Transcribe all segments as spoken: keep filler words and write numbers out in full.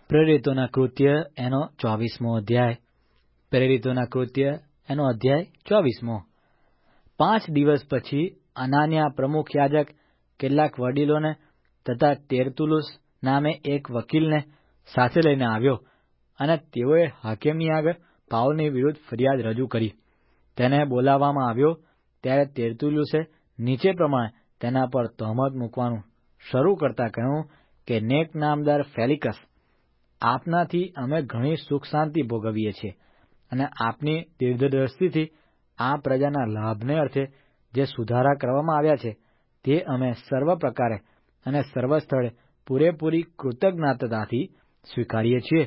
પ્રેરિતોના કૃત્ય એનો ચોવીસમો અધ્યાય. પ્રેરિતોના કૃત્ય એનો અધ્યાય ચોવીસમો. પાંચ દિવસ પછી અનાન્યા પ્રમુખ યાજક કેટલાક વડીલોને તથા તેર્તુલુસ નામે એક વકીલને સાથે લઈને આવ્યો, અને તેઓએ હાકેમની આગળ પાઉલની વિરુદ્ધ ફરિયાદ રજૂ કરી. તેને બોલાવવામાં આવ્યો ત્યારે તેર્તુલુસે નીચે પ્રમાણે તેના પર તહોમત મૂકવાનું શરૂ કરતા કહ્યું કે, નેક નામદાર ફેલિકસ, આપનાથી અમે ઘણી સુખ શાંતિ ભોગવીએ છીએ, અને આપની દીર્ઘદ્રષ્ટિથી આ પ્રજાના લાભને અર્થે જે સુધારા કરવામાં આવ્યા છે તે અમે સર્વ પ્રકારે અને સર્વ સ્થળે પૂરેપૂરી કૃતજ્ઞતાથી સ્વીકારીએ છીએ.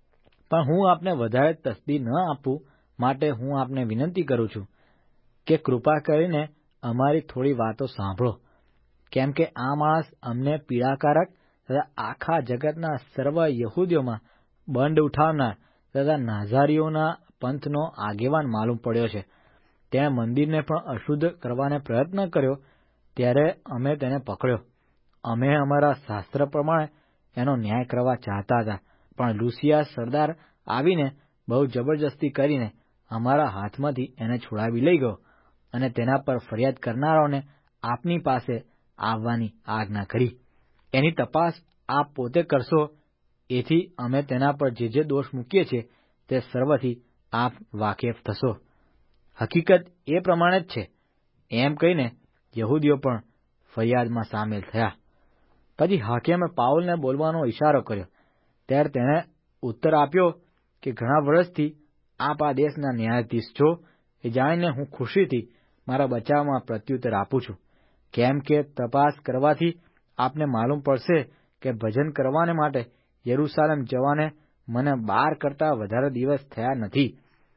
પણ હું આપને વધારે તસ્દી ન આપું માટે હું આપને વિનંતી કરું છું કે કૃપા કરીને અમારી થોડી વાતો સાંભળો, કેમ કે આ માણસ અમને પીડાકારક તથા આખા જગતના સર્વ યહૂદીઓમાં બંડ ઉઠાવનાર તથા નાઝારીઓના પંથનો આગેવાન માલુમ પડ્યો છે. તેણે મંદિરને પણ અશુદ્ધ કરવાને પ્રયત્ન કર્યો, ત્યારે અમે તેને પકડ્યો. અમે અમારા શાસ્ત્ર પ્રમાણે એનો ન્યાય કરવા ચાહતા હતા, પણ લુસિયાસ સરદાર આવીને બહુ જબરજસ્તી કરીને અમારા હાથમાંથી એને છોડાવી લઈ ગયો, અને તેના પર ફરિયાદ કરનારાઓને આપની પાસે આવવાની આજ્ઞા કરી. એની તપાસ આપ પોતે કરશો, એથી અમે તેના પર જે જે દોષ મૂકીએ છીએ તે સર્વથી આપ વાકેફ થશો. હકીકત એ પ્રમાણે જ છે, એમ કહીને યહૂદીઓ પણ ફરિયાદમાં સામેલ થયા. પછી હાકેમે પાઉલને બોલવાનો ઇશારો કર્યો, ત્યારે તેણે ઉત્તર આપ્યો કે, ઘણા વર્ષથી આપ આ દેશના ન્યાયાધીશ છો, એ જાણીને હું ખુશીથી મારા બચાવમાં પ્રત્યુત્તર આપું છું. કેમ કે તપાસ કરવાથી આપને માલુમ પડશે કે ભજન કરવાને માટે યરૂશાલેમ જવાને મને બાર કરતાં વધારે દિવસ થયા નથી.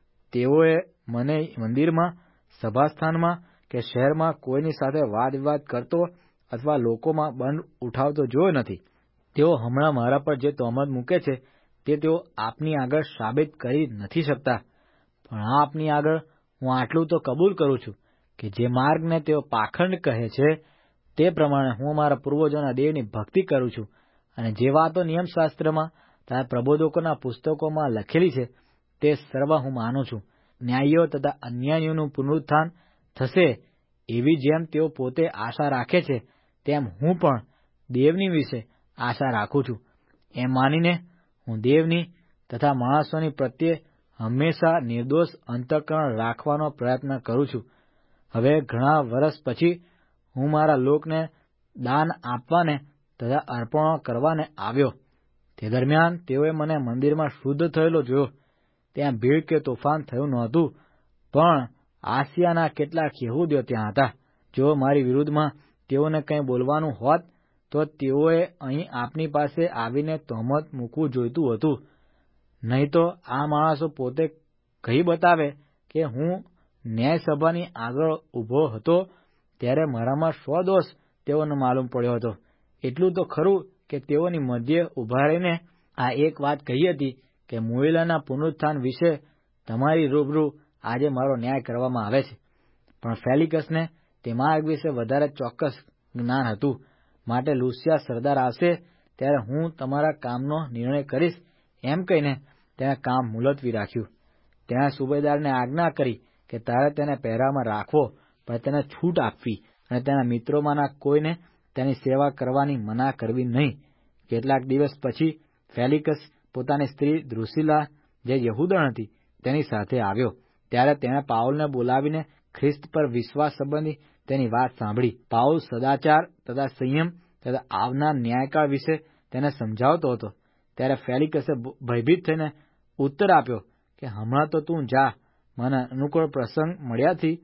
તેઓએ મને મંદિરમાં, સભાસ્થાનમાં કે શહેરમાં કોઈની સાથે વાદ વિવાદ કરતો અથવા લોકોમાં બંધ ઉઠાવતો જોયો નથી. તેઓ હમણાં મારા પર જે તહોમત મૂકે છે તે તેઓ આપની આગળ સાબિત કરી નથી શકતા. પણ આપની આગળ હું આટલું તો કબૂલ કરું છું કે જે માર્ગને તેઓ પાખંડ કહે છે તે પ્રમાણે હું મારા પૂર્વજોના દેવની ભક્તિ કરું છું, અને જે વાતો નિયમશાસ્ત્રમાં તથા પ્રબોધકોના પુસ્તકોમાં લખેલી છે તે સર્વ હું માનું છું. ન્યાયીઓ તથા અન્યાયીઓનું પુનરુત્થાન થશે, એવી જેમ તેઓ પોતે આશા રાખે છે, તેમ હું પણ દેવની વિશે આશા રાખું છું. એમ માનીને હું દેવની તથા માણસોની પ્રત્યે હંમેશા નિર્દોષ અંતઃકરણ રાખવાનો પ્રયત્ન કરું છું. હવે ઘણા વર્ષ પછી હું મારા લોકને દાન આપવાને તથા અર્પણો કરવાને આવ્યો. તે દરમિયાન તેઓએ મને મંદિરમાં શુદ્ધ થયેલો જોયો. ત્યાં ભીડ કે તોફાન થયું નહોતું, પણ આસિયાના કેટલાક યહૂદીઓ ત્યાં હતા. જો મારી વિરુદ્ધમાં તેઓને કંઈ બોલવાનું હોત તો તેઓએ અહીં આપની પાસે આવીને તહોમત મૂકવું જોઈતું હતું. નહીં તો આ માણસો પોતે કહી બતાવે કે હું ન્યાયસભાની આગળ ઊભો હતો ત્યારે મારામાં સો દોષ તેઓને માલુમ પડ્યો હતો. એટલું તો ખરું કે તેઓની મધ્યે ઊભા રહીને આ એક વાત કહી હતી કે મુએલાના પુનરુત્થાન વિશે તમારી રૂબરૂ આજે મારો ન્યાય કરવામાં આવે છે. પણ ફેલિકસને તે માર્ગ વિશે વધારે ચોક્કસ જ્ઞાન હતું, માટે લુસિયાસ સરદાર આવશે ત્યારે હું તમારા કામનો નિર્ણય કરીશ. એમ કહીને તેણે કામ મુલતવી રાખ્યું. તેણે સુબેદારને આજ્ઞા કરી કે તારે તેને પહેરામાં રાખવો, પણ તેને છૂટ આપવી, અને તેના મિત્રોમાંના કોઈને તેની સેવા કરવાની મના કરવી નહીં. કેટલાક દિવસ પછી ફેલિકસ પોતાની સ્ત્રી દ્રુસિલા, જે યહૂદણ હતી, તેની સાથે આવ્યો. ત્યારે તેણે પાઉલને બોલાવીને ખ્રિસ્ત પર વિશ્વાસ સંબંધી તેની વાત સાંભળી. પાઉલ સદાચાર તથા સંયમ તથા આવનાર ન્યાયકાળ વિશે તેને સમજાવતો હતો. ત્યારે ફેલિકસે ભયભીત થઈને ઉત્તર આપ્યો કે, હમણાં તો તું જા, મને અનુકૂળ પ્રસંગ મળ્યાથી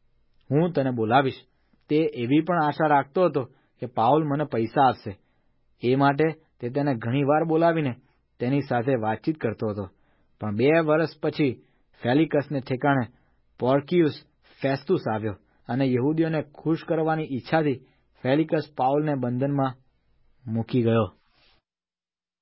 હું તને બોલાવીશ. તે એવી પણ આશા રાખતો હતો કે પાઉલ મને પૈસા આપશે. એ માટે તે તેને ઘણી વાર બોલાવીને તેની સાથે વાતચીત કરતો હતો. પણ બે વર્ષ પછી ફેલિકસને ઠેકાણે પોર્કિયુસ ફેસ્તુસ આવ્યો, અને યહૂદીઓને ખુશ કરવાની ઈચ્છાથી ફેલિકસ પાઉલને બંધનમાં મૂકી ગયો.